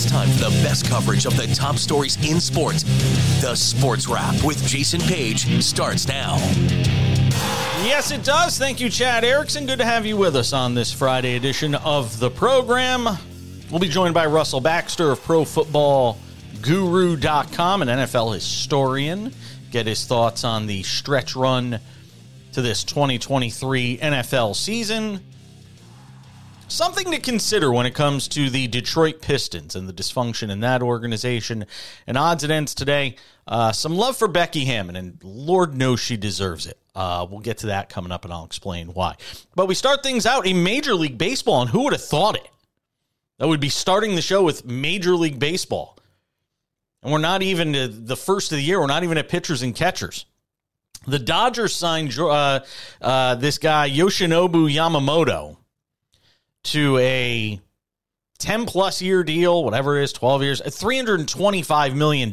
time for the best coverage of the top stories in sports. The Sports Wrap with Jason Page starts now. Yes, it does. Thank you, Chad Erickson. Good to have you with us on this Friday edition of the program. We'll be joined by Russell Baxter of ProFootballGuru.com, an NFL historian. Get his thoughts on the stretch run to this 2023 NFL season. Something to consider when it comes to the Detroit Pistons and the dysfunction in that organization. And odds and ends today, some love for Becky Hammon, and Lord knows she deserves it. We'll get to that coming up, and I'll explain why. But we start things out in Major League Baseball, and who would have thought it? That would be starting the show with Major League Baseball. And we're not even the first of the year. We're not even at pitchers and catchers. The Dodgers signed this guy, Yoshinobu Yamamoto, to a 10-plus year deal, whatever it is, 12 years, at $325 million.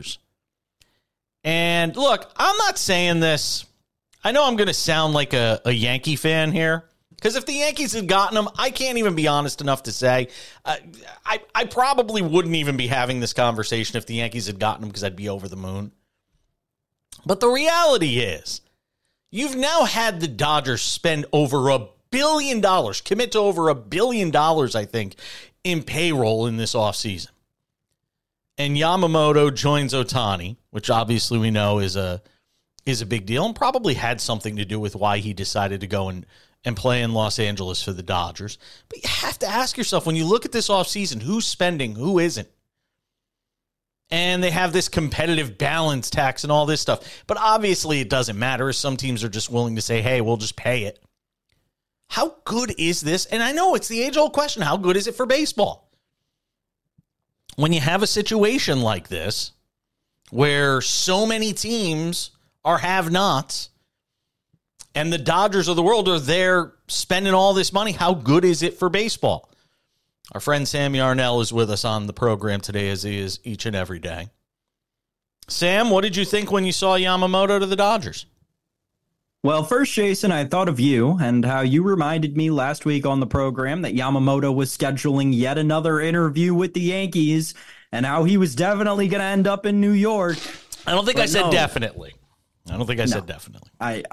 And look, I'm not saying this. I know I'm going to sound like a Yankee fan here, because if the Yankees had gotten him, I can't even be honest enough to say I probably wouldn't even be having this conversation if the Yankees had gotten him, because I'd be over the moon. But the reality is, you've now had the Dodgers spend over $1 billion, commit to over $1 billion, I think, in payroll in this offseason. And Yamamoto joins Ohtani, which obviously we know is a big deal, and probably had something to do with why he decided to go and play in Los Angeles for the Dodgers. But you have to ask yourself, when you look at this offseason, who's spending, who isn't? And they have this competitive balance tax and all this stuff. But obviously it doesn't matter. Some teams are just willing to say, hey, we'll just pay it. How good is this? And I know it's the age-old question. How good is it for baseball? When you have a situation like this, where so many teams are have-nots, and the Dodgers of the world are there spending all this money, how good is it for baseball? Our friend Sam Yarnell is with us on the program today, as he is each and every day. Sam, what did you think when you saw Yamamoto to the Dodgers? Well, first, Jason, I thought of you and how you reminded me last week on the program that Yamamoto was scheduling yet another interview with the Yankees and how he was definitely going to end up in New York. I don't think I said definitely. I don't think I said definitely.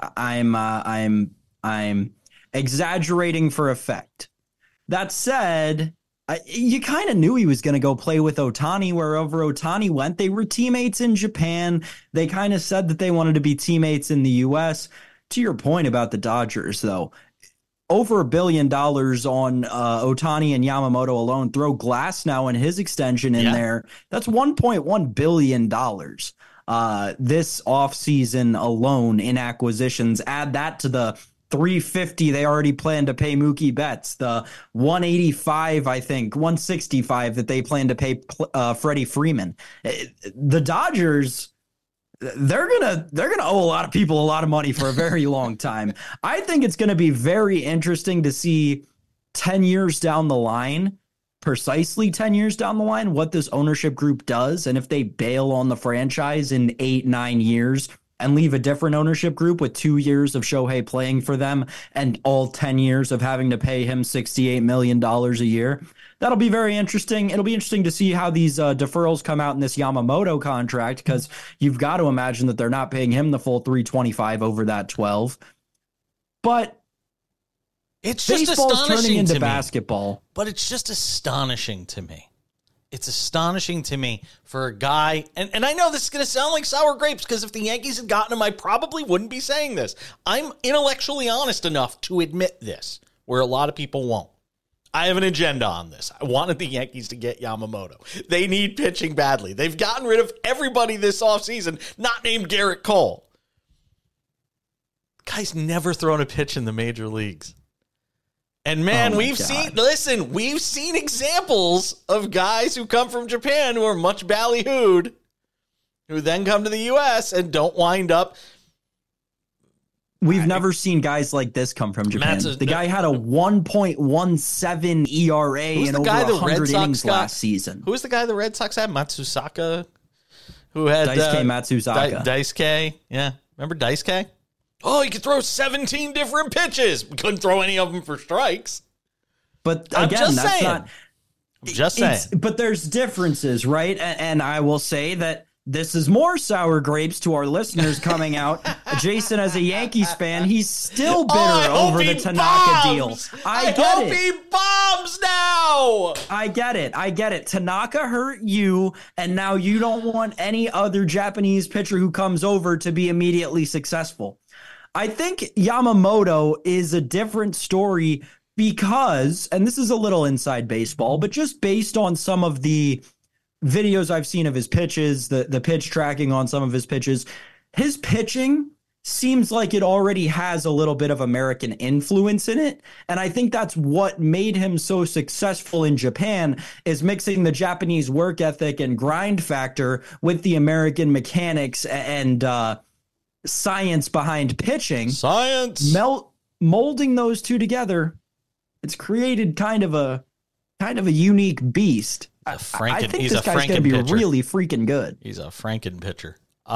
I'm exaggerating for effect. That said, you kind of knew he was going to go play with Ohtani wherever Ohtani went. They were teammates in Japan. They kind of said that they wanted to be teammates in the U.S. To your point about the Dodgers, though, over $1 billion on Ohtani and Yamamoto alone. Throw Glasnow and his extension in there. That's $1.1 billion this offseason alone in acquisitions. Add that to the $350 they already plan to pay Mookie Betts, the $185, I think, $165 that they plan to pay Freddie Freeman. The Dodgers, they're gonna owe a lot of people a lot of money for a very long time. I think it's going to be very interesting to see 10 years down the line, precisely 10 years down the line, what this ownership group does, and if they bail on the franchise in 8-9 years and leave a different ownership group with 2 years of Shohei playing for them and all 10 years of having to pay him $68 million a year. That'll be very interesting. It'll be interesting to see how these deferrals come out in this Yamamoto contract, because you've got to imagine that they're not paying him the full $325 over that 12. But it's just astonishing turning into to basketball. Me. But it's just astonishing to me. It's astonishing to me for a guy, and I know this is going to sound like sour grapes, because if the Yankees had gotten him, I probably wouldn't be saying this. I'm intellectually honest enough to admit this, where a lot of people won't. I have an agenda on this. I wanted the Yankees to get Yamamoto. They need pitching badly. They've gotten rid of everybody this offseason, not named Garrett Cole. Guy's never thrown a pitch in the major leagues. And man, we've seen examples of guys who come from Japan who are much ballyhooed, who then come to the U.S. and don't wind up. We've never seen guys like this come from Japan. The guy had a 1.17 ERA in over 100 innings last season. Who was the guy the Red Sox had? Matsusaka? Who had Daisuke Matsuzaka. Daisuke, yeah. Remember Daisuke? Oh, he could throw 17 different pitches. We couldn't throw any of them for strikes. But again, that's Just saying. But there's differences, right? And I will say that this is more sour grapes to our listeners coming out. Jason, as a Yankees fan, he's still bitter over the Tanaka deal. I hope he bombs now. I get it. Tanaka hurt you, and now you don't want any other Japanese pitcher who comes over to be immediately successful. I think Yamamoto is a different story because, and this is a little inside baseball, but just based on some of the videos I've seen of his pitches, the pitch tracking on some of his pitches, his pitching seems like it already has a little bit of American influence in it. And I think that's what made him so successful in Japan, is mixing the Japanese work ethic and grind factor with the American mechanics and science behind pitching. Science. Molding those two together, it's created kind of a unique beast. I think this guy's going to be really freaking good. He's a Franken pitcher.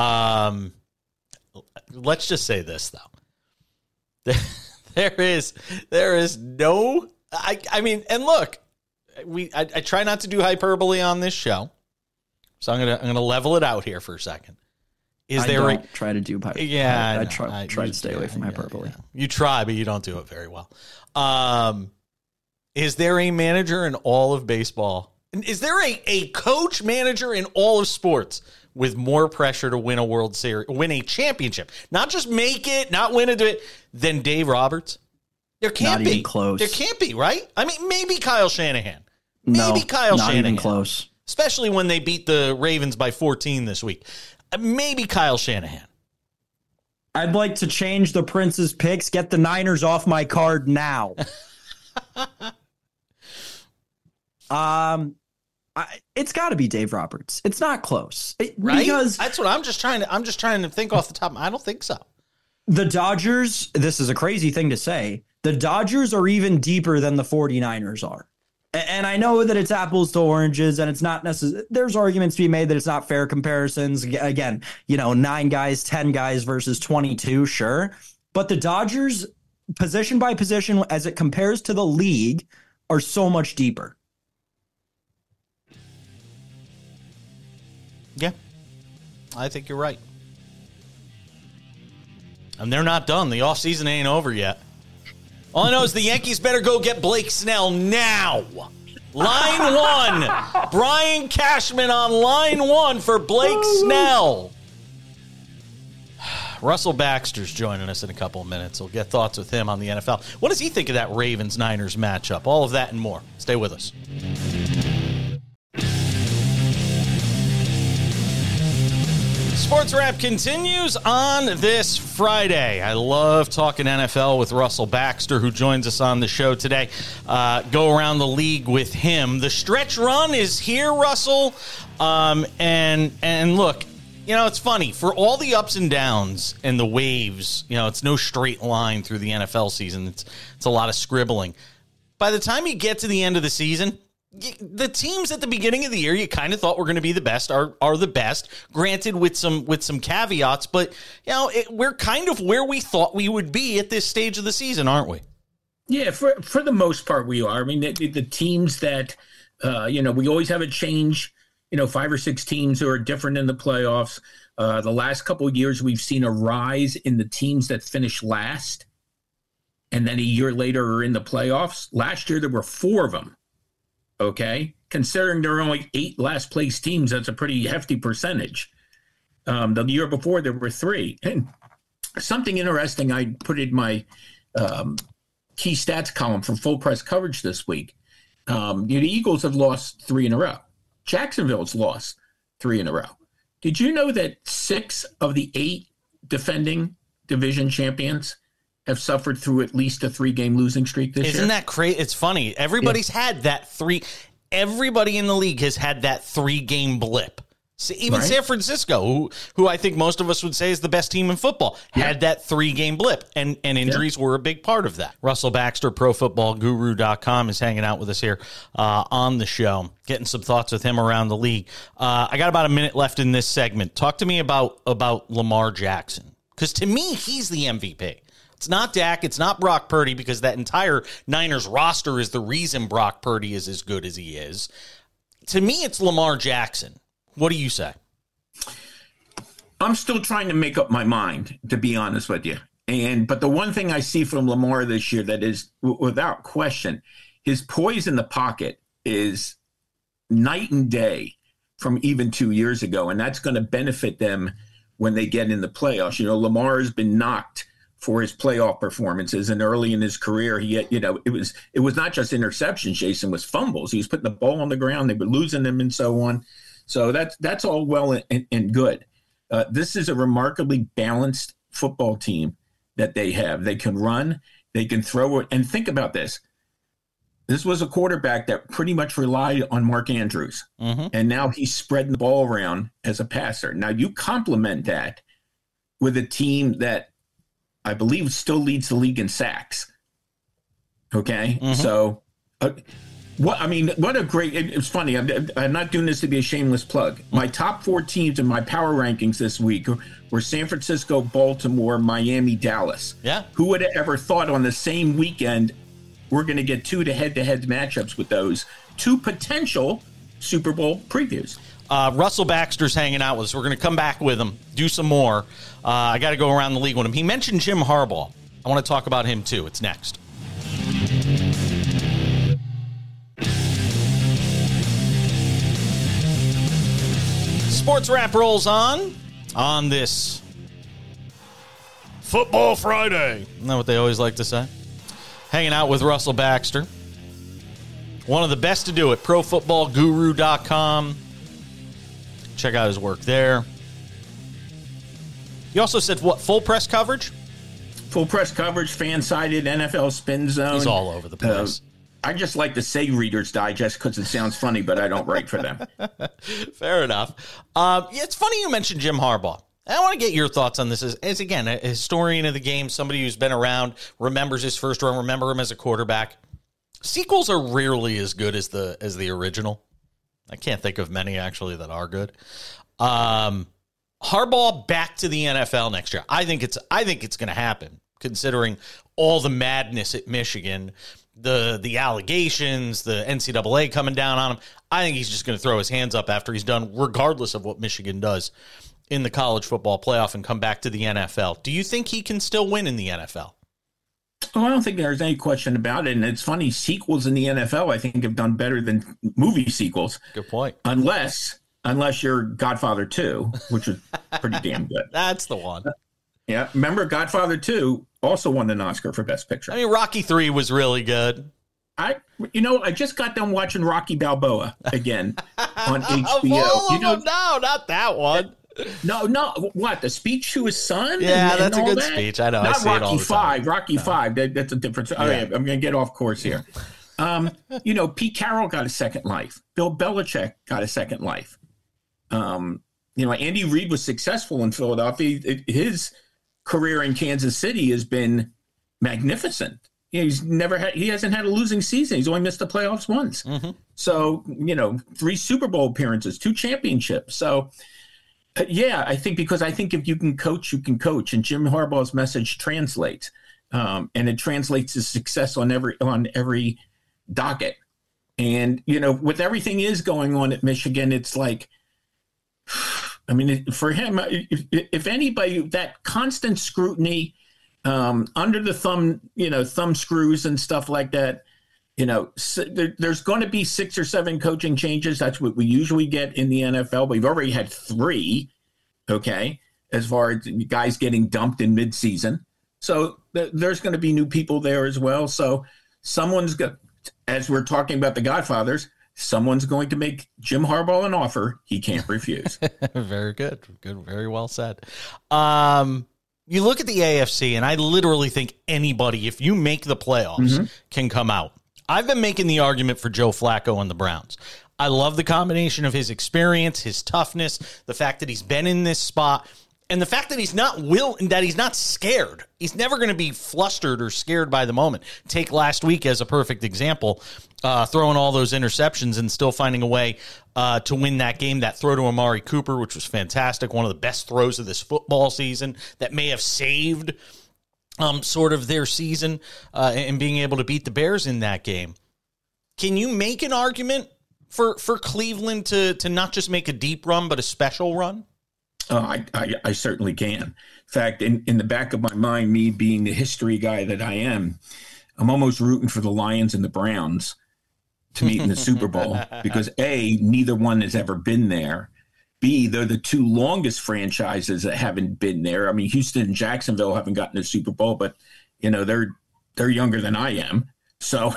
Let's just say this though. There is no. I mean, and look, I try not to do hyperbole on this show, so I'm gonna level it out here for a second. Try to do hyperbole? Yeah, I try to stay away from hyperbole. Yeah. You try, but you don't do it very well. Is there a manager in all of baseball? Is there a coach manager in all of sports with more pressure to win a World Series, win a championship, not just make it, not win it, than Dave Roberts? There can't be. Not even close. There can't be, right? I mean, maybe Kyle Shanahan. Not even close. Especially when they beat the Ravens by 14 this week. Maybe Kyle Shanahan. I'd like to change the Prince's picks. Get the Niners off my card now. It's got to be Dave Roberts. It's not close, right? Because that's what I'm just trying to think off the top. I don't think so. The Dodgers. This is a crazy thing to say. The Dodgers are even deeper than the 49ers are. And I know that it's apples to oranges, and it's not necessarily. There's arguments to be made that it's not fair comparisons. Again, 9 guys, 10 guys versus 22, sure. But the Dodgers, position by position, as it compares to the league, are so much deeper. Yeah, I think you're right. And they're not done. The offseason ain't over yet. All I know is the Yankees better go get Blake Snell now. Line 1. Brian Cashman on line 1 for Blake Snell. Russell Baxter's joining us in a couple of minutes. We'll get thoughts with him on the NFL. What does he think of that Ravens-Niners matchup? All of that and more. Stay with us. Sports Wrap continues on this Friday. I love talking NFL with Russell Baxter, who joins us on the show today. Go around the league with him. The stretch run is here, Russell. And look, it's funny. For all the ups and downs and the waves, it's no straight line through the NFL season. It's a lot of scribbling. By the time you get to the end of the season, the teams at the beginning of the year you kind of thought were going to be the best are the best, granted with some caveats, but we're kind of where we thought we would be at this stage of the season, aren't we? Yeah, for the most part we are. I mean, the teams that we always have a change, 5 or 6 teams who are different in the playoffs. The last couple of years we've seen a rise in the teams that finish last and then a year later are in the playoffs. Last year there were 4 of them. Okay, considering there are only 8 last place teams, that's a pretty hefty percentage. The year before there were 3. And something interesting I put in my key stats column for Full Press Coverage this week. The Eagles have lost 3 in a row. Jacksonville's lost 3 in a row. Did you know that 6 of the 8 defending division champions have suffered through at least a 3-game losing streak this year? Isn't that crazy? It's funny. Everybody's had that 3. Everybody in the league has had that 3-game blip. See, even right? San Francisco, who I think most of us would say is the best team in football, had that 3-game blip, and injuries were a big part of that. Russell Baxter, ProFootballGuru.com, is hanging out with us here on the show, getting some thoughts with him around the league. I got about a minute left in this segment. Talk to me about Lamar Jackson, because to me, he's the MVP. It's not Dak. It's not Brock Purdy, because that entire Niners roster is the reason Brock Purdy is as good as he is. To me, it's Lamar Jackson. What do you say? I'm still trying to make up my mind, to be honest with you. But the one thing I see from Lamar this year that is, without question, his poise in the pocket is night and day from even 2 years ago, and that's going to benefit them when they get in the playoffs. You know, Lamar has been knocked for his playoff performances, and early in his career, it was not just interceptions, Jason, was fumbles. He was putting the ball on the ground, they were losing them, and so on. So that's all well and good. This is a remarkably balanced football team that they have. They can run, they can throw it, and think about this. This was a quarterback that pretty much relied on Mark Andrews, and now he's spreading the ball around as a passer. Now, you complement that with a team that I believe still leads the league in sacks. Okay? So, what a great – it's funny. I'm not doing this to be a shameless plug. My top 4 teams in my power rankings this week were San Francisco, Baltimore, Miami, Dallas. Yeah. Who would have ever thought on the same weekend – we're going to get 2 head-to-head matchups with those 2 potential Super Bowl previews. Russell Baxter's hanging out with us. We're going to come back with him, do some more. I got to go around the league with him. He mentioned Jim Harbaugh. I want to talk about him, too. It's next. Sports Wrap rolls on this Football Friday. Isn't that what they always like to say? Hanging out with Russell Baxter. One of the best to do it, profootballguru.com. Check out his work there. You also said, what, full press coverage? Full press coverage, fan-sided, NFL Spin Zone. He's all over the place. I just like to say Reader's Digest because it sounds funny, but I don't write for them. Fair enough. It's funny you mentioned Jim Harbaugh. I want to get your thoughts on this as, again, a historian of the game, somebody who's been around, remembers his first run, remember him as a quarterback. Sequels are rarely as good as the original. I can't think of many, actually, that are good. Harbaugh back to the NFL next year. I think it's going to happen, considering all the madness at Michigan, the allegations, the NCAA coming down on him. I think he's just going to throw his hands up after he's done, regardless of what Michigan does in the college football playoff, and come back to the NFL. Do you think he can still win in the NFL? Oh, I don't think there's any question about it. And it's funny, sequels in the NFL, I think, have done better than movie sequels. Good point. Unless you're Godfather 2, which is pretty damn good. That's the one. Yeah. Remember, Godfather 2 also won an Oscar for Best Picture. I mean, Rocky 3 was really good. I just got done watching Rocky Balboa again on HBO. No, not that one. No. What, the speech to his son? Yeah, that's a good speech. I know. Not I see Rocky it all the time. Rocky 5. That's a difference. Yeah. I'm going to get off course here. Pete Carroll got a second life. Bill Belichick got a second life. Andy Reid was successful in Philadelphia. His career in Kansas City has been magnificent. He hasn't had a losing season. He's only missed the playoffs once. Mm-hmm. So, 3 Super Bowl appearances, 2 championships. So, I think if you can coach, you can coach. And Jim Harbaugh's message translates. And it translates to success on every docket. And, with everything is going on at Michigan, it's like, for him, if anybody, that constant scrutiny, under the thumb screws and stuff like that, there's going to be 6 or 7 coaching changes. That's what we usually get in the NFL. We've already had 3, okay, as far as guys getting dumped in midseason. So there's going to be new people there as well. So someone's got, as we're talking about the Godfathers, someone's going to make Jim Harbaugh an offer he can't refuse. Very good. Good. Very well said. You look at the AFC, and I literally think anybody, if you make the playoffs, can come out. I've been making the argument for Joe Flacco and the Browns. I love the combination of his experience, his toughness, the fact that he's been in this spot, and the fact that he's not scared. He's never going to be flustered or scared by the moment. Take last week as a perfect example, throwing all those interceptions and still finding a way to win that game. That throw to Amari Cooper, which was fantastic, one of the best throws of this football season, that may have saved sort of their season and being able to beat the Bears in that game. Can you make an argument for Cleveland to not just make a deep run, but a special run? I certainly can. In fact, in the back of my mind, me being the history guy that I am, I'm almost rooting for the Lions and the Browns to meet in the Super Bowl because A, neither one has ever been there. B, they're the two longest franchises that haven't been there. I mean, Houston and Jacksonville haven't gotten the Super Bowl, but they're younger than I am. So,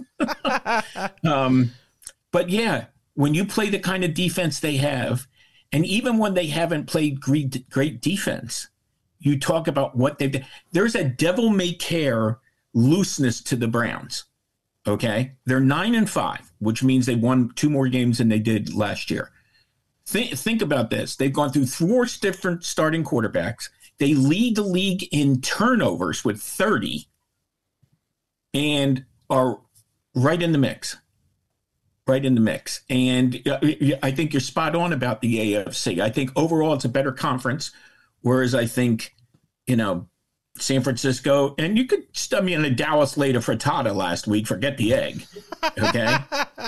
but yeah, when you play the kind of defense they have, and even when they haven't played great defense, you talk about what they've done. There's a devil-may-care looseness to the Browns. Okay, they're 9-5, which means they won 2 more games than they did last year. Think about this. They've gone through 4 different starting quarterbacks. They lead the league in turnovers with 30 and are right in the mix. Right in the mix. And I think you're spot on about the AFC. I think overall it's a better conference, whereas I think, San Francisco, and you could stub me in a Dallas later frittata last week. Forget the egg. Okay.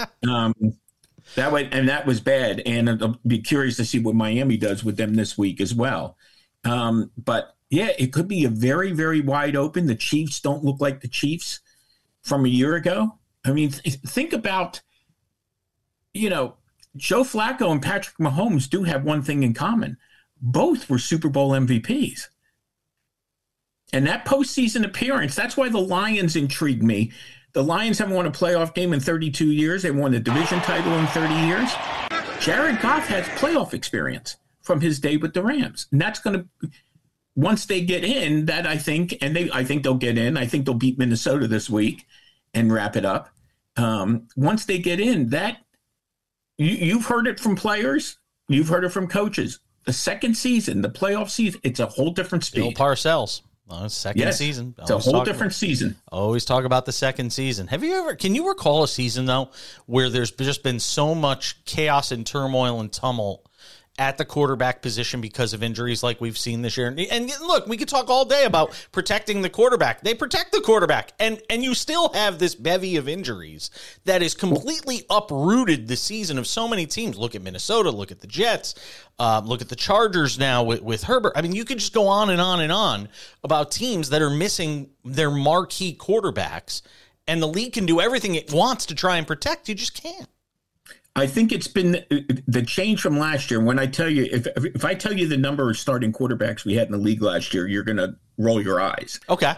That was bad. And I'll be curious to see what Miami does with them this week as well. But yeah, it could be a very, very wide open. The Chiefs don't look like the Chiefs from a year ago. I mean, think about, Joe Flacco and Patrick Mahomes do have one thing in common. Both were Super Bowl MVPs. And that postseason appearance, that's why the Lions intrigue me. The Lions haven't won a playoff game in 32 years. They won the division title in 30 years. Jared Goff has playoff experience from his day with the Rams. And that's going to, once they get in, that I think they'll get in. I think they'll beat Minnesota this week and wrap it up. Once they get in, that you've heard it from players. You've heard it from coaches. The second season, the playoff season, it's a whole different speed. Bill Parcells. Second season. It's a whole different season. Always talk about the second season. Can you recall a season, though, where there's just been so much chaos and turmoil and tumult at the quarterback position because of injuries like we've seen this year? And look, we could talk all day about protecting the quarterback. They protect the quarterback, and you still have this bevy of injuries that has completely uprooted the season of so many teams. Look at Minnesota, look at the Jets, look at the Chargers now with Herbert. I mean, you could just go on and on and on about teams that are missing their marquee quarterbacks, and the league can do everything it wants to try and protect. You just can't. I think it's been the change from last year. When I tell you, if I tell you the number of starting quarterbacks we had in the league last year, you're going to roll your eyes. Okay.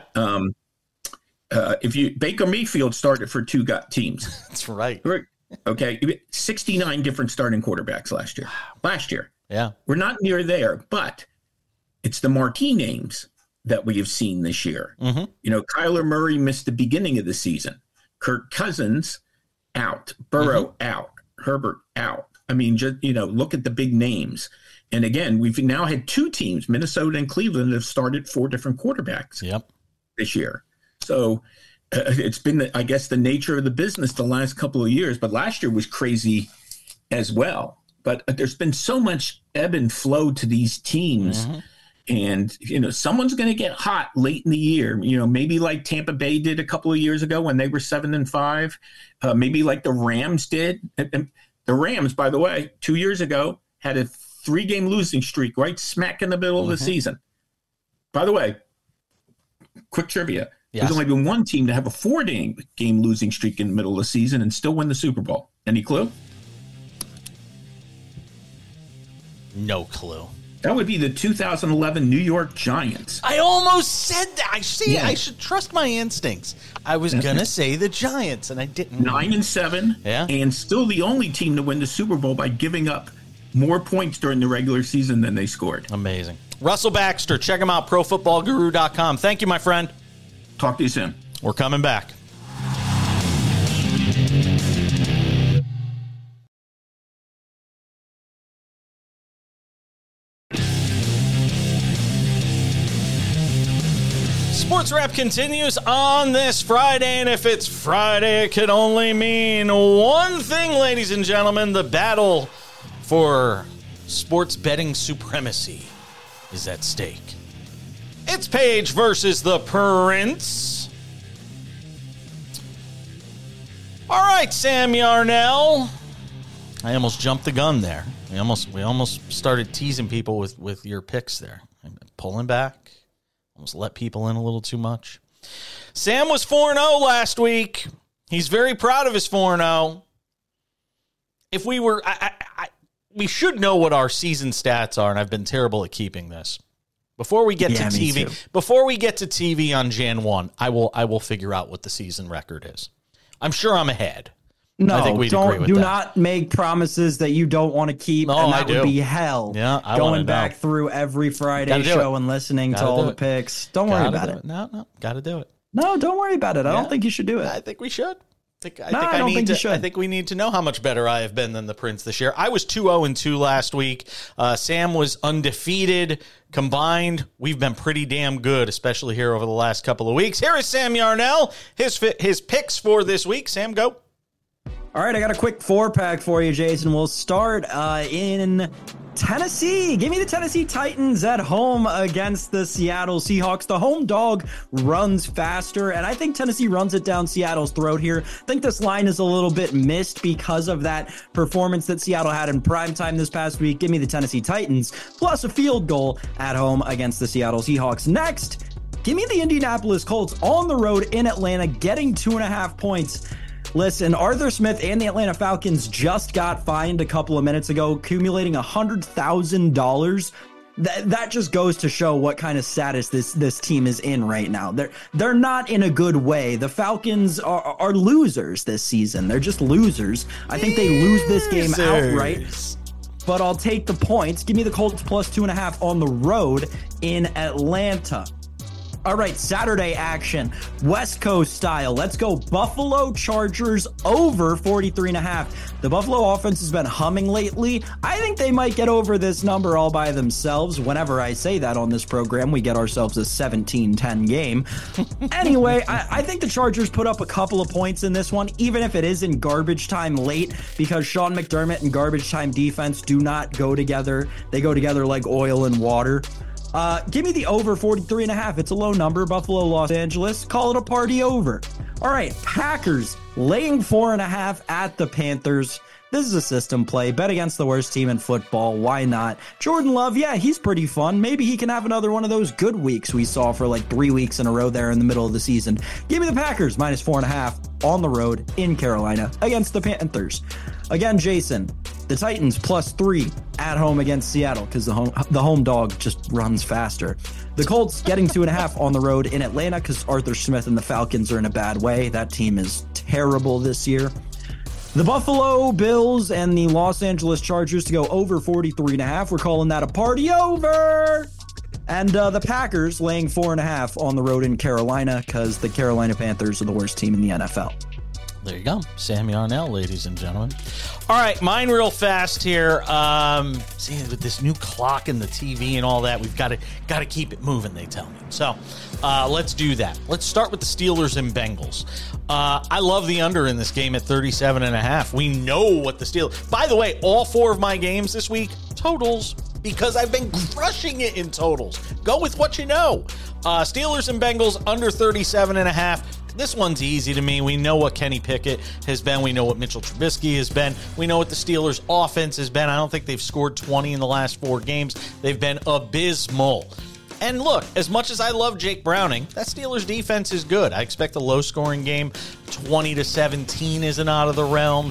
Baker Mayfield started for 2 teams. That's right. Okay. 69 different starting quarterbacks last year. Yeah. We're not near there, but it's the marquee names that we have seen this year. Mm-hmm. Kyler Murray missed the beginning of the season. Kirk Cousins out. Burrow out. Herbert out. I mean, just, look at the big names. And again, we've now had 2 teams, Minnesota and Cleveland, have started 4 different quarterbacks this year. So it's been, I guess, the nature of the business the last couple of years. But last year was crazy as well. But there's been so much ebb and flow to these teams. Mm-hmm. And, someone's going to get hot late in the year, maybe like Tampa Bay did a couple of years ago when they were 7-5, maybe like the Rams did. The Rams, by the way, 2 years ago had a 3-game losing streak right smack in the middle of the season. By the way, quick trivia. Yes. There's only been one team to have a 4-game losing streak in the middle of the season and still win the Super Bowl. Any clue? No clue. That would be the 2011 New York Giants. I almost said that. I should trust my instincts. I was going to say the Giants, and I didn't. 9-7, and still the only team to win the Super Bowl by giving up more points during the regular season than they scored. Amazing. Russell Baxter, check him out, profootballguru.com. Thank you, my friend. Talk to you soon. We're coming back. Sports Wrap continues on this Friday, and if it's Friday, it can only mean one thing, ladies and gentlemen. The battle for sports betting supremacy is at stake. It's Paige versus the Prince. All right, Sam Yarnell. I almost jumped the gun there. We almost started teasing people with your picks there. I'm pulling back. Almost let people in a little too much. Sam was 4-0 last week. He's very proud of his 4-0. If we were, we should know what our season stats are, and I've been terrible at keeping this. Before we get to TV on Jan 1, I will figure out what the season record is. I'm sure I'm ahead. No, I think we'd agree with do that. not make promises that you don't want to keep. No, and that I would do. be hell. Yeah, I going wanna back know. through every Friday show and listening to all the picks. Don't worry about it. No, got to do it. No, don't worry about it. I don't think you should do it. I think we should. I don't think you should. I think we need to know how much better I have been than the Prince this year. I was 2-0-2 last week. Sam was undefeated. Combined, we've been pretty damn good, especially here over the last couple of weeks. Here is Sam Yarnell. His picks for this week. Sam, go. All right, I got a quick 4-pack for you, Jason. We'll start in Tennessee. Give me the Tennessee Titans at home against the Seattle Seahawks. The home dog runs faster, and I think Tennessee runs it down Seattle's throat here. I think this line is a little bit missed because of that performance that Seattle had in primetime this past week. Give me the Tennessee Titans plus a field goal at home against the Seattle Seahawks. Next, give me the Indianapolis Colts on the road in Atlanta, getting 2.5 points. Listen, Arthur Smith and the Atlanta Falcons just got fined a couple of minutes ago, accumulating $100,000. That just goes to show what kind of status this team is in right now. They're not in a good way. The Falcons are losers this season. They're just losers. I think they lose this game outright. But I'll take the points. Give me the Colts plus 2.5 on the road in Atlanta. All right, Saturday action, West Coast style. Let's go Buffalo Chargers over 43.5. The Buffalo offense has been humming lately. I think they might get over this number all by themselves. Whenever I say that on this program, we get ourselves a 17-10 game. Anyway, I think the Chargers put up a couple of points in this one, even if it is in garbage time late, because Sean McDermott and garbage time defense do not go together. They go together like oil and water. Give me the over 43.5. It's a low number. Buffalo, Los Angeles. Call it a party over. All right, Packers laying 4.5 at the Panthers. This is a system play. Bet against the worst team in football. Why not? Jordan Love, yeah, he's pretty fun. Maybe he can have another one of those good weeks we saw for like 3 weeks in a row there in the middle of the season. Give me the Packers minus 4.5 on the road in Carolina against the Panthers. Again, Jason, the Titans plus 3 at home against Seattle because the home dog just runs faster. The Colts getting 2.5 on the road in Atlanta because Arthur Smith and the Falcons are in a bad way. That team is terrible this year. The Buffalo Bills and the Los Angeles Chargers to go over 43.5. We're calling that a party over. And the Packers laying 4.5 on the road in Carolina because the Carolina Panthers are the worst team in the NFL. There you go. Sam Yarnell, ladies and gentlemen. All right, mine real fast here. See, with this new clock and the TV and all that, we've got to keep it moving, they tell me. So let's do that. Let's start with the Steelers and Bengals. I love the under in this game at 37.5. We know what the Steelers... By the way, all 4 of my games this week, totals, because I've been crushing it in totals. Go with what you know. Steelers and Bengals under 37.5. This one's easy to me. We know what Kenny Pickett has been. We know what Mitchell Trubisky has been. We know what the Steelers' offense has been. I don't think they've scored 20 in the last 4 games. They've been abysmal. And look, as much as I love Jake Browning, that Steelers defense is good. I expect a low-scoring game. 20-17 isn't out of the realm.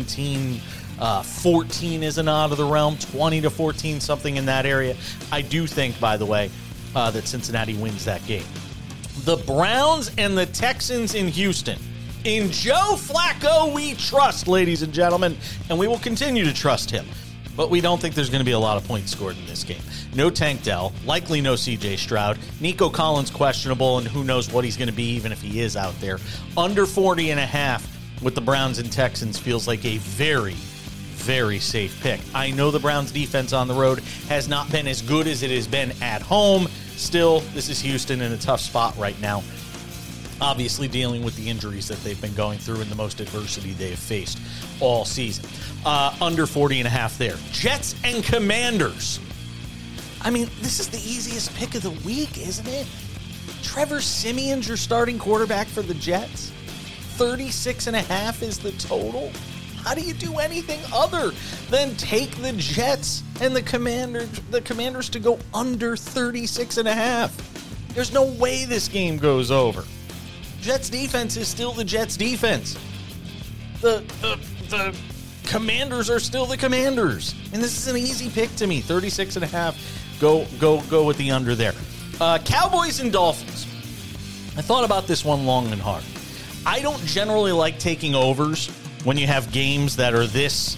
17-14 isn't out of the realm. 20-14, something in that area. I do think, by the way, that Cincinnati wins that game. The Browns and the Texans in Houston. In Joe Flacco we trust, ladies and gentlemen, and we will continue to trust him. But we don't think there's going to be a lot of points scored in this game. No Tank Dell, likely no C.J. Stroud. Nico Collins questionable, and who knows what he's going to be even if he is out there. Under 40.5 with the Browns and Texans feels like a very, very safe pick. I know the Browns defense on the road has not been as good as it has been at home. Still, this is Houston in a tough spot right now. Obviously dealing with the injuries that they've been going through and the most adversity they have faced all season. Under 40.5 there. Jets and Commanders. I mean, this is the easiest pick of the week, isn't it? Trevor Siemian's your starting quarterback for the Jets. 36.5 is the total. How do you do anything other than take the Jets and the Commanders to go under 36.5? There's no way this game goes over. Jets defense is still the Jets defense. The Commanders are still the Commanders. And this is an easy pick to me. 36.5. Go with the under there. Cowboys and Dolphins. I thought about this one long and hard. I don't generally like taking overs when you have games that are this,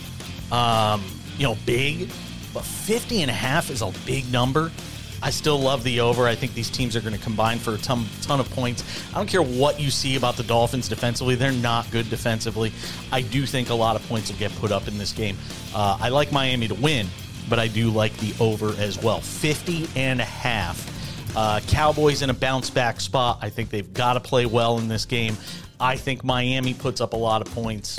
big. But 50.5 is a big number. I still love the over. I think these teams are going to combine for a ton of points. I don't care what you see about the Dolphins defensively. They're not good defensively. I do think a lot of points will get put up in this game. I like Miami to win, but I do like the over as well. 50.5. Cowboys in a bounce-back spot. I think they've got to play well in this game. I think Miami puts up a lot of points.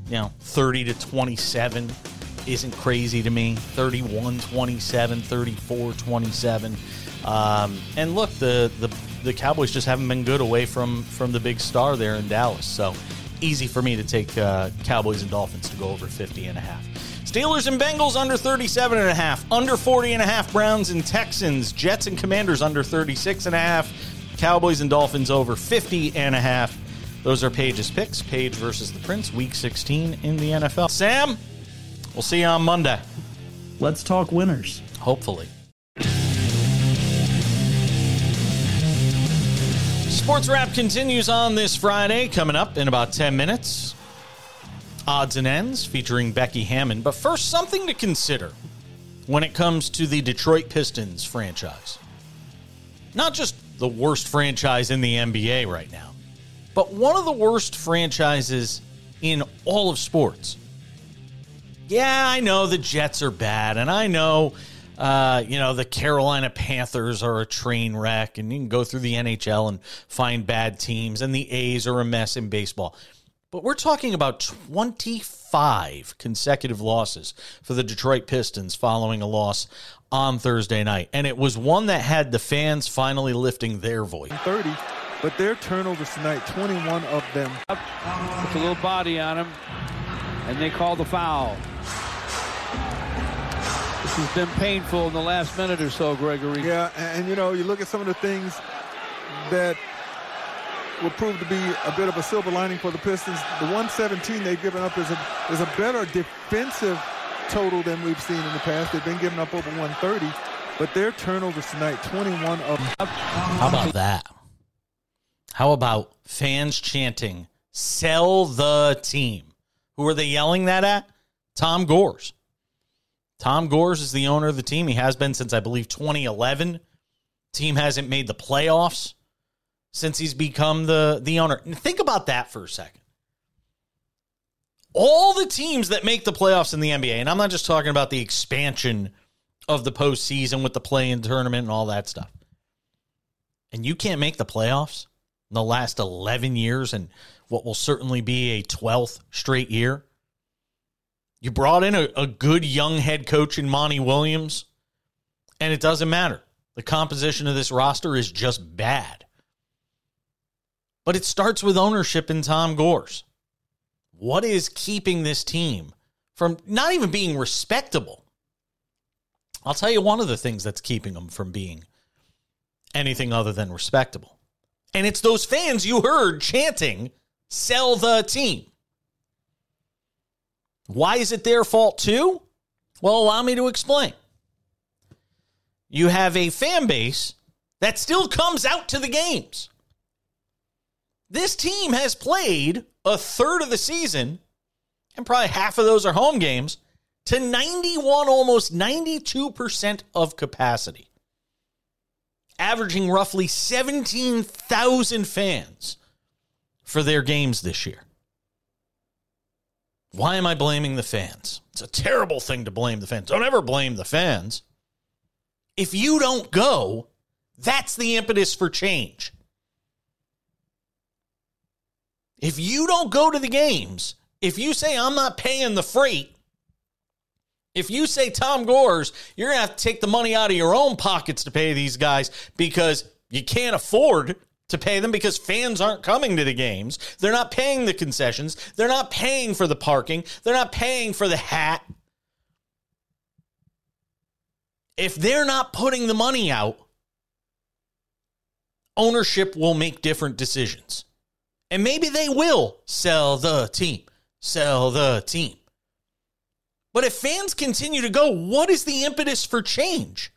30-27 isn't crazy to me. 31-27, 34-27. And look, the Cowboys just haven't been good away from the big star there in Dallas. So easy for me to take Cowboys and Dolphins to go over 50.5. Steelers and Bengals under 37.5. Under 40.5, Browns and Texans. Jets and Commanders under 36.5. Cowboys and Dolphins over 50.5. Those are Paige's picks. Paige versus the Prince, Week 16 in the NFL. Sam, we'll see you on Monday. Let's talk winners. Hopefully. Sports Wrap continues on this Friday, coming up in about 10 minutes. Odds and Ends featuring Becky Hammond. But first, something to consider when it comes to the Detroit Pistons franchise. Not just the worst franchise in the NBA right now, but one of the worst franchises in all of sports. Yeah, I know the Jets are bad, and I know, the Carolina Panthers are a train wreck, and you can go through the NHL and find bad teams, and the A's are a mess in baseball. But we're talking about 25 consecutive losses for the Detroit Pistons following a loss on Thursday night, and it was one that had the fans finally lifting their voice. 30. But their turnovers tonight, 21 of them. Puts a little body on him, and they call the foul. This has been painful in the last minute or so, Gregory. Yeah, and you look at some of the things that will prove to be a bit of a silver lining for the Pistons. The 117 they've given up is a better defensive total than we've seen in the past. They've been giving up over 130, but their turnovers tonight, 21 of them. How about that? How about fans chanting, "Sell the team"? Who are they yelling that at? Tom Gores. Tom Gores is the owner of the team. He has been since, I believe, 2011. Team hasn't made the playoffs since he's become the owner. And think about that for a second. All the teams that make the playoffs in the NBA, and I'm not just talking about the expansion of the postseason with the play-in tournament and all that stuff. And you can't make the playoffs in the last 11 years and what will certainly be a 12th straight year. You brought in a good young head coach in Monty Williams, and it doesn't matter. The composition of this roster is just bad. But it starts with ownership in Tom Gores. What is keeping this team from not even being respectable? I'll tell you one of the things that's keeping them from being anything other than respectable. And it's those fans you heard chanting, "Sell the team." Why is it their fault too? Well, allow me to explain. You have a fan base that still comes out to the games. This team has played a third of the season, and probably half of those are home games, to 91, almost 92% of capacity, averaging roughly 17,000 fans for their games this year. Why am I blaming the fans? It's a terrible thing to blame the fans. Don't ever blame the fans. If you don't go, that's the impetus for change. If you don't go to the games, if you say, "I'm not paying the freight," If you say Tom Gores, you're going to have to take the money out of your own pockets to pay these guys because you can't afford to pay them because fans aren't coming to the games. They're not paying the concessions. They're not paying for the parking. They're not paying for the hat. If they're not putting the money out, ownership will make different decisions. And maybe they will sell the team. Sell the team. But if fans continue to go, what is the impetus for change?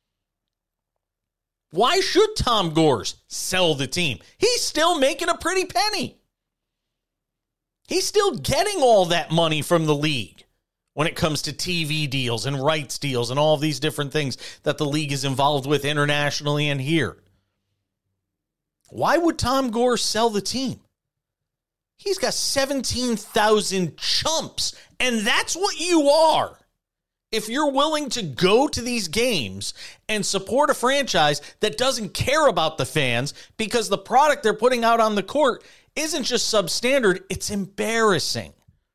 Why should Tom Gores sell the team? He's still making a pretty penny. He's still getting all that money from the league when it comes to TV deals and rights deals and all these different things that the league is involved with internationally and here. Why would Tom Gores sell the team? He's got 17,000 chumps, and that's what you are. If you're willing to go to these games and support a franchise that doesn't care about the fans because the product they're putting out on the court isn't just substandard, it's embarrassing.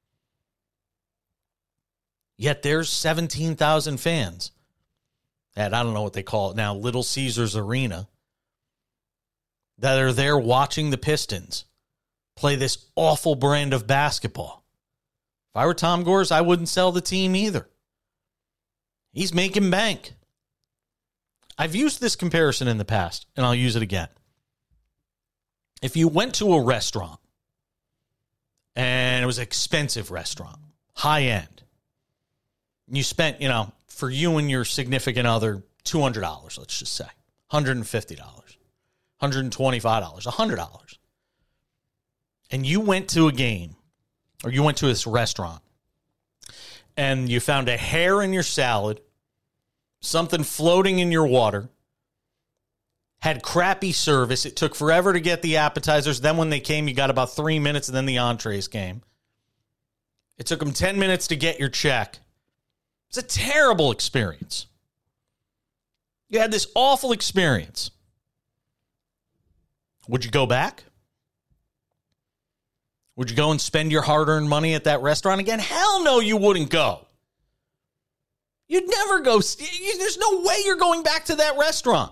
Yet there's 17,000 fans at, I don't know what they call it now, Little Caesars Arena, that are there watching the Pistons play this awful brand of basketball. If I were Tom Gores, I wouldn't sell the team either. He's making bank. I've used this comparison in the past, and I'll use it again. If you went to a restaurant, and it was an expensive restaurant, high end, you spent, for you and your significant other, $200, let's just say, $150, $125, $100. And you went to a game, or you went to this restaurant, and you found a hair in your salad, something floating in your water, had crappy service. It took forever to get the appetizers. Then when they came, you got about 3 minutes, and then the entrees came. It took them 10 minutes to get your check. It's a terrible experience. You had this awful experience. Would you go back? Would you go and spend your hard-earned money at that restaurant again? Hell no, you wouldn't go. You'd never go. There's no way you're going back to that restaurant.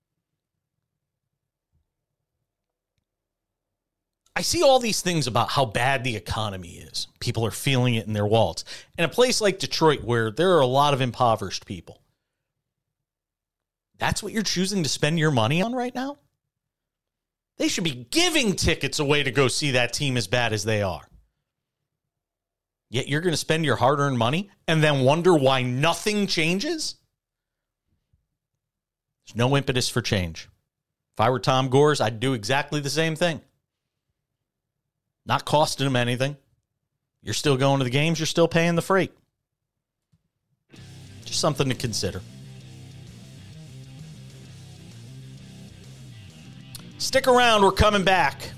I see all these things about how bad the economy is. People are feeling it in their wallets. In a place like Detroit, where there are a lot of impoverished people, that's what you're choosing to spend your money on right now? They should be giving tickets away to go see that team as bad as they are. Yet you're going to spend your hard-earned money and then wonder why nothing changes? There's no impetus for change. If I were Tom Gores, I'd do exactly the same thing. Not costing him anything. You're still going to the games. You're still paying the freight. Just something to consider. Stick around. We're coming back.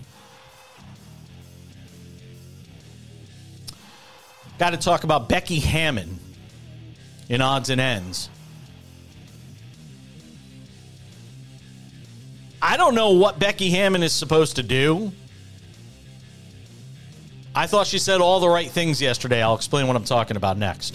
Got to talk about Becky Hammon in Odds and Ends. I don't know what Becky Hammon is supposed to do. I thought she said all the right things yesterday. I'll explain what I'm talking about next.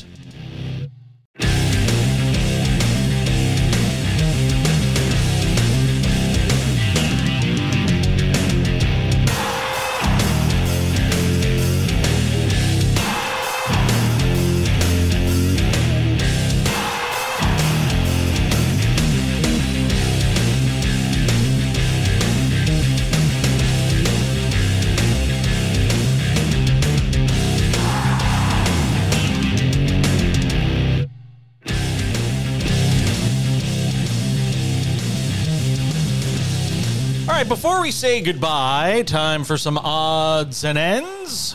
All right, before we say goodbye, time for some odds and ends.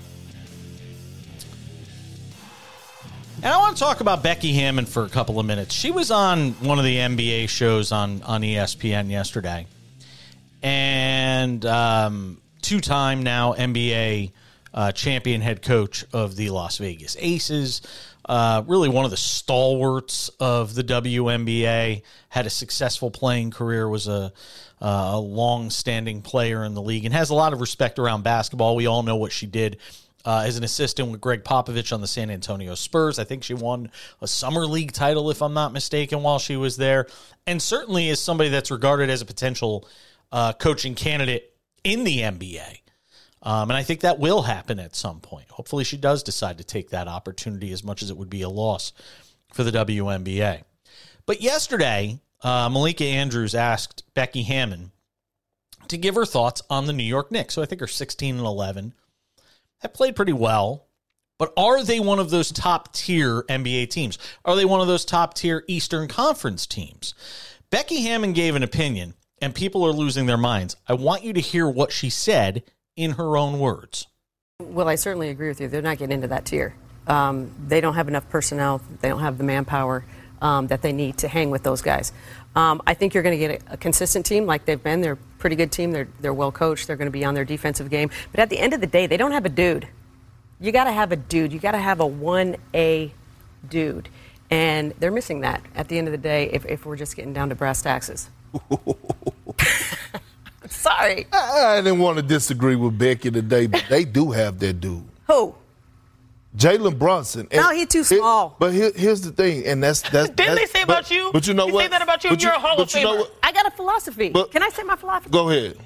And I want to talk about Becky Hammon for a couple of minutes. She was on one of the NBA shows on ESPN yesterday. And two-time now NBA champion head coach of the Las Vegas Aces. Really one of the stalwarts of the WNBA. Had a successful playing career, was a long-standing player in the league, and has a lot of respect around basketball. We all know what she did as an assistant with Greg Popovich on the San Antonio Spurs. I think she won a summer league title, if I'm not mistaken, while she was there. And certainly is somebody that's regarded as a potential coaching candidate in the NBA. And I think that will happen at some point. Hopefully she does decide to take that opportunity, as much as it would be a loss for the WNBA. But yesterday, Malika Andrews asked Becky Hammon to give her thoughts on the New York Knicks. So I think are 16-11. Have played pretty well. But are they one of those top-tier NBA teams? Are they one of those top-tier Eastern Conference teams? Becky Hammon gave an opinion, and people are losing their minds. I want you to hear what she said in her own words. Well, I certainly agree with you. They're not getting into that tier. They don't have enough personnel. They don't have the manpower that they need to hang with those guys. I think you're going to get a consistent team like they've been. They're a pretty good team. They're well coached. They're going to be on their defensive game. But at the end of the day, they don't have a dude. You got to have a dude. You got to have a 1A dude. And they're missing that at the end of the day if we're just getting down to brass taxes. Sorry. I didn't want to disagree with Becky today, but they do have that dude. Who? Jalen Brunson. No, he's too small. But here's the thing, and that's Didn't they say about you? But you know what? They say that about you, and you're a Hall of Famer. You know what? I got a philosophy. Can I say my philosophy? Go ahead.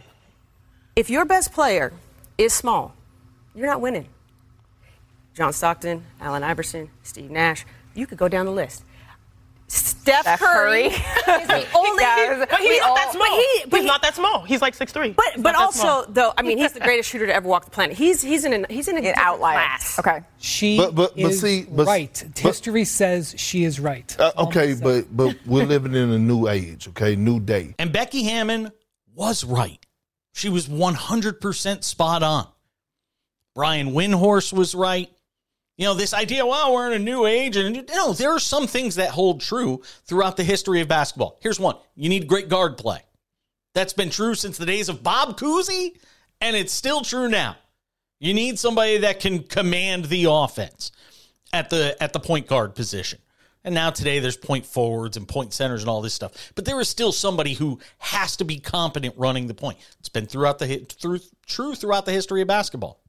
If your best player is small, you're not winning. John Stockton, Allen Iverson, Steve Nash, you could go down the list. Steph Curry is the only. But he's not that small. He's not that small. He's like 6'3". But also, though, I mean, he's the greatest shooter to ever walk the planet. He's in an outlier class. Okay. She is right. History says she is right. Okay, but we're living in a new age, okay, new day. And Becky Hammon was right. She was 100% spot on. Brian Windhorst was right. You know, this idea, well, we're in a new age. And no, there are some things that hold true throughout the history of basketball. Here's one. You need great guard play. That's been true since the days of Bob Cousy, and it's still true now. You need somebody that can command the offense at the point guard position. And now today there's point forwards and point centers and all this stuff. But there is still somebody who has to be competent running the point. It's been true throughout the history of basketball.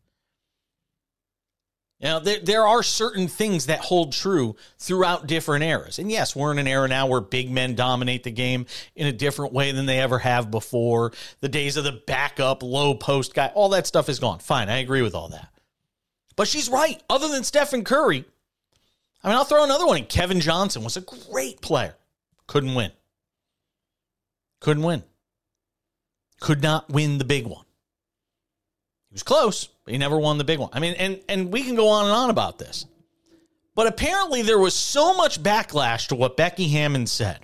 You know, there are certain things that hold true throughout different eras. And yes, we're in an era now where big men dominate the game in a different way than they ever have before. The days of the backup, low post guy, all that stuff is gone. Fine, I agree with all that. But she's right. Other than Stephen Curry, I mean, I'll throw another one in. Kevin Johnson was a great player. Couldn't win. Couldn't win. Could not win the big one. He was close, but he never won the big one. I mean, and we can go on and on about this. But apparently there was so much backlash to what Becky Hammon said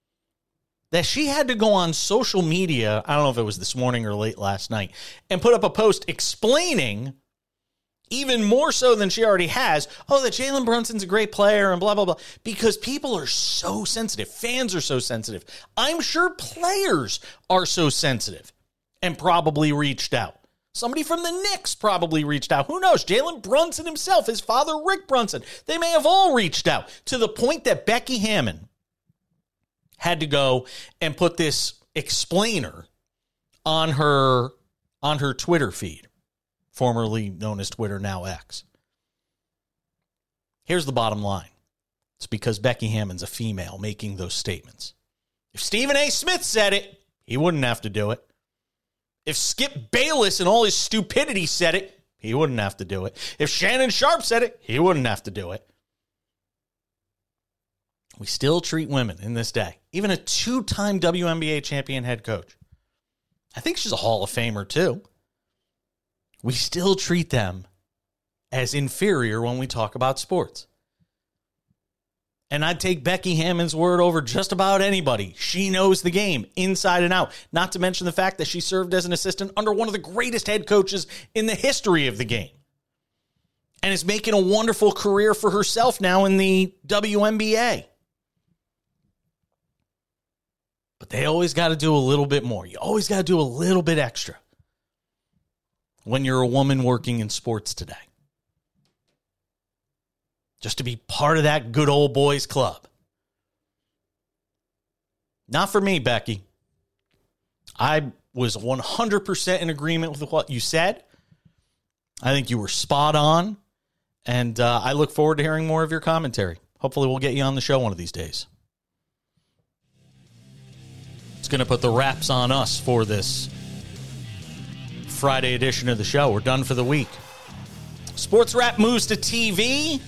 that she had to go on social media, I don't know if it was this morning or late last night, and put up a post explaining, even more so than she already has, that Jalen Brunson's a great player and blah, blah, blah. Because people are so sensitive. Fans are so sensitive. I'm sure players are so sensitive and probably reached out. Somebody from the Knicks probably reached out. Who knows? Jalen Brunson himself, his father, Rick Brunson. They may have all reached out to the point that Becky Hammon had to go and put this explainer on her Twitter feed, formerly known as Twitter, now X. Here's the bottom line. It's because Becky Hammon's a female making those statements. If Stephen A. Smith said it, he wouldn't have to do it. If Skip Bayless and all his stupidity said it, he wouldn't have to do it. If Shannon Sharp said it, he wouldn't have to do it. We still treat women in this day, even a 2-time WNBA champion head coach. I think she's a Hall of Famer too. We still treat them as inferior when we talk about sports. And I'd take Becky Hammon's word over just about anybody. She knows the game inside and out. Not to mention the fact that she served as an assistant under one of the greatest head coaches in the history of the game. And is making a wonderful career for herself now in the WNBA. But they always got to do a little bit more. You always got to do a little bit extra when you're a woman working in sports today. Just to be part of that good old boys club. Not for me, Becky. I was 100% in agreement with what you said. I think you were spot on, and I look forward to hearing more of your commentary. Hopefully we'll get you on the show one of these days. It's going to put the wraps on us for this Friday edition of the show. We're done for the week. Sports Wrap moves to TV.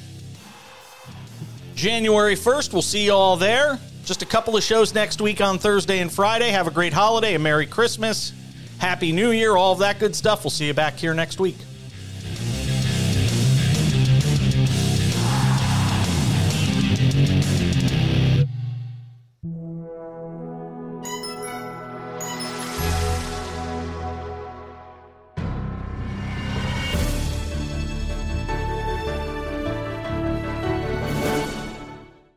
January 1st, we'll see you all there. Just a couple of shows next week on Thursday and Friday. Have a great holiday, a Merry Christmas, Happy New Year, all of that good stuff. We'll see you back here next week.